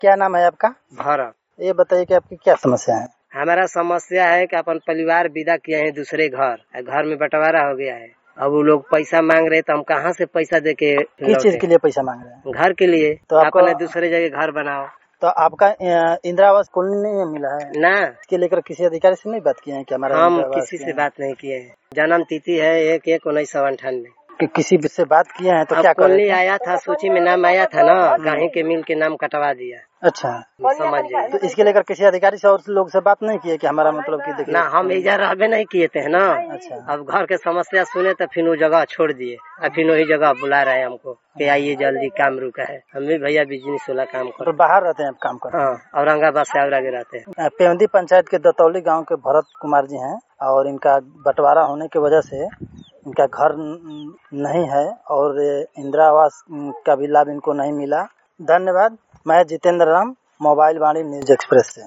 क्या नाम है आपका? भारत। ये बताइए कि आपकी क्या समस्या है? हमारा समस्या है कि अपन परिवार विदा किए हैं दूसरे घर में बंटवारा हो गया है। अब वो लोग पैसा मांग रहे तो हम कहाँ से पैसा दे के किस चीज के लिए पैसा मांग रहे हैं? घर के लिए। तो आपको अपने दूसरे जगह घर बनाओ। तो आपका इंदिरा आवास कॉलोनी नहीं मिला है ना, इसके लेकर किसी अधिकारी से नहीं बात किए हैं कि हमारा हम इंदिरा आवास किसी से बात नहीं किए हैं। जन्म तिथि है 1/1/1998। कि किसी से बात किए हैं तो अब क्या कर कॉलोनी रहे थे? आया था, सूची में नाम आया था ना, कहीं के मिल के नाम कटवा दिया। अच्छा, समझ जाइए। तो इसके लेकर किसी अधिकारी से और लोग से बात नहीं किए कि हमारा मतलब कि देखिए ना, हम इधर रहबे नहीं किए थे ना। अच्छा, अब घर के समस्या सुने तो फिर वो जगह छोड़ दिए। अब फिर वही जगह बुला रहे हैं हमको कि आइए जल्दी, काम रुका है। हम भी भैया बिजनेस वाला काम तो करते बाहर रहते हैं आप काम करते हैं? हाँ, औरंगाबाद से और आगे रहते हैं। पेवंदी पंचायत के दतौली गांव के भरत कुमार जी हैं और इनका बंटवारा होने की वजह से इनका घर नहीं है और इंदिरा आवास का भी लाभ इनको नहीं मिला। धन्यवाद। मैं Jitendra Ram, mobile Vaani news express से।